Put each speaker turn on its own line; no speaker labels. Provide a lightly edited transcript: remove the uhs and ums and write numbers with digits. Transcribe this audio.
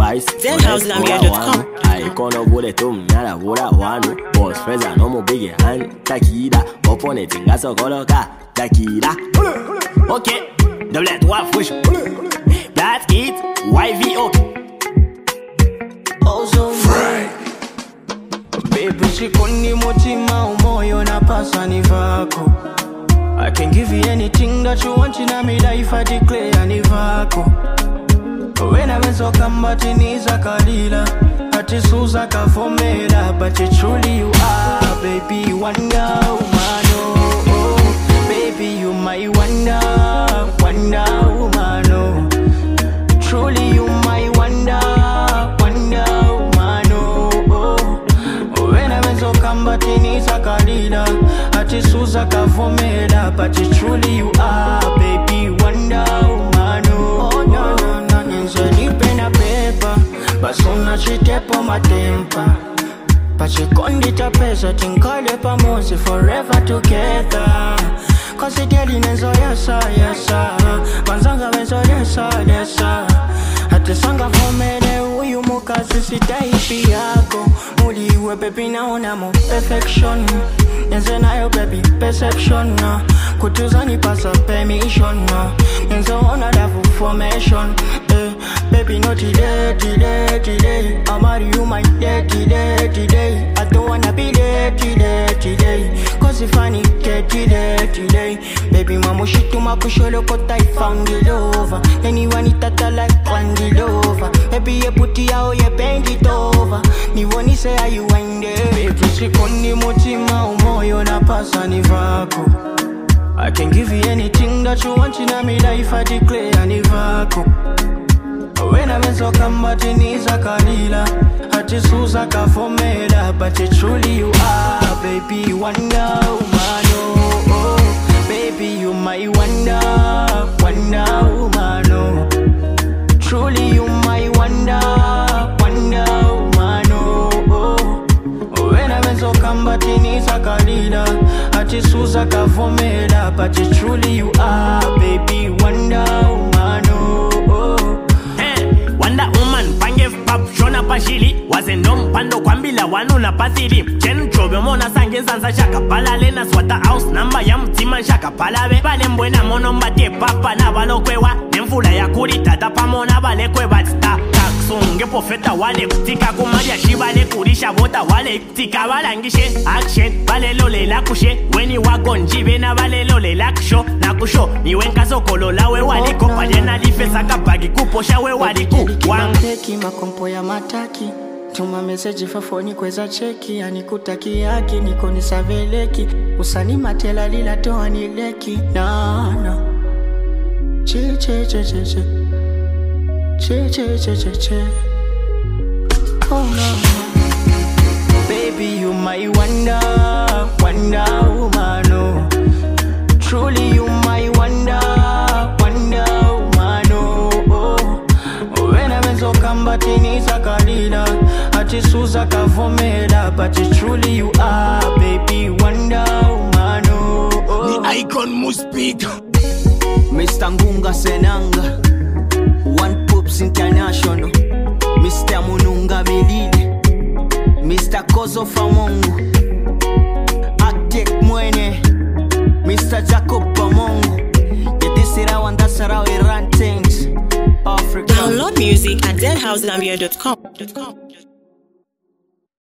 vice.
ZHouseZambia.com.
I kono bule tum nyala bula wanu. Boss Freza no mu big hand. Takida, opponent ngaso koloka. Takida. Okay, double at one push. That's it. YVO.
Also free. Baby, shikoni mutima umoyo na pasa ni vako. I can give you anything that you want in my life, I declare ni vako. When I went so kambatiniza kalila, ati suza kafomela, but you truly you are, baby, wonder woman, oh, baby, you my wonder woman, oh. Truly you my wonder woman, oh. When I went so kambatiniza kalila, ati suza kafomela, but you truly you are, baby, wonder woman, oh. But soon as she tap on my temper, but she can't get a pressure, think call up a mercy forever together. Cause the daily nezo yesa, Banzanga wenzo yesa. At the song of homede, uyu muka sisi taipi yako. Muli we baby naona mo perfection. Yenze na yo baby perception. Kutuza ni pasa permission. Yenze ona dafu formation. Baby no delay. I'll marry you my day. I don't wanna be there today. Cause if I need today. Baby mama shituma kusholo kota I found it over. Anyone itata like Randy Lover. Baby ye puti yao ye bend it over. Ni woni say how you wind it. Baby shikoni mutima umoyo na pasa ni vako. I can give you anything that you want in my life, I declare ni vako. When I went so kambatiniza kalila, ati suza kafomela, but you truly you are, baby, wonder woman, oh. Baby, you my wonder woman, oh. Truly you my wonder woman, oh. When I went so kambatiniza kalila, ati suza kafomela, but you truly you are, baby, wonder woman, oh.
Wonder woman, pange pap, shona pashili. Wazendom pando kwambila wanu na pasili. Chen chobe mona sange sansa shaka palale. Na swata house namba ya mtima shaka palave. Bale mbwena mono mbate papa na balo kwewa. Nemfula ya kuri tata pamona bale kwewa sta. Taksunge profeta wale kutika kumaria shibale kurisha bota wale kutika walangishe. Action, bale lole la kushe. Weni wagonjive na bale lole la kusho. Na kusho, ni wenka sokolo la we waliko. Pajena lifesa kapagi kuposha we waliko.
Teki makompo ya mataki. Tuma message fafoni kweza cheki. Anikutaki yaki niko nisaveleki. Usani matela lila toa nileki. Na che oh no. Baby you my wonder woman, oh. Truly you my wonder woman, oh. When I went so kambatiniza kalila, ati suza kafomela, but you truly you are, baby, wonder woman, oh.
The icon must speak.
Mr. Ngunga Senanga, One Pops International, Mr. Mununga Milili, Mr. Kozo Famongu, Aktek Mwene, Mr. Jacob Pamongu. Yedisira wandasara we run things Africa.
Download music at ZHouseZambia.com.